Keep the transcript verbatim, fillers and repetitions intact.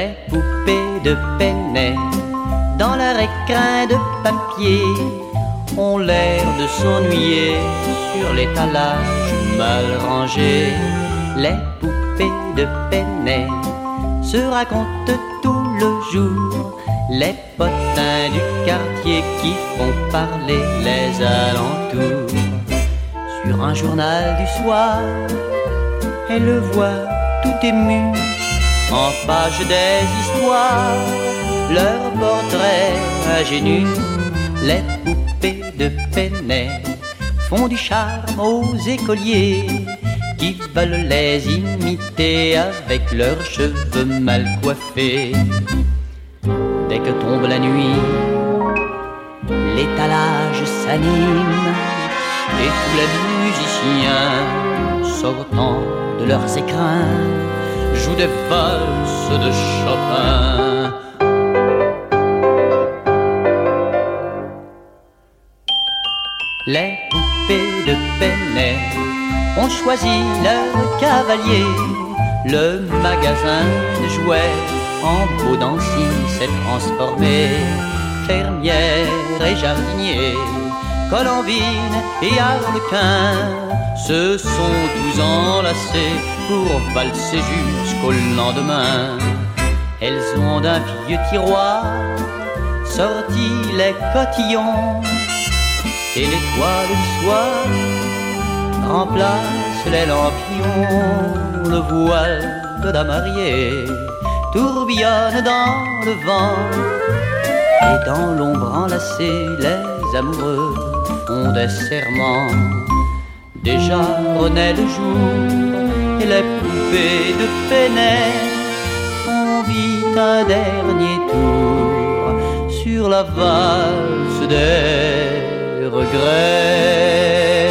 Les poupées de Pennet, dans leur écrin de papier, ont l'air de s'ennuyer sur l'étalage mal rangé. Les poupées de Pennet se racontent tout le jour les potins du quartier qui font parler les alentours. Sur un journal du soir, elle le voit tout ému, en page des histoires, leurs portraits ingénus. Les poupées de Pennet font du charme aux écoliers qui veulent les imiter avec leurs cheveux mal coiffés. Dès que tombe la nuit, l'étalage s'anime et tous les musiciens, sortant de leurs écrins, jouent des valses de Chopin. Les poupées de Pennet ont choisi leur cavalier. Le magasin de jouets en beau dansy s'est transformé. Fermière et jardinier, Colombine et Harlequin se sont tous enlacés pour valser jusqu'au lendemain. Elles ont d'un vieux tiroir sorti les cotillons, et l'étoile du soir remplace les lampions. Le voile de la mariée tourbillonne dans le vent, et dans l'ombre enlacée, les amoureux font des serments. Déjà renaît le jour, et les poupées de Pennet font vite un dernier tour sur la valse des regrets.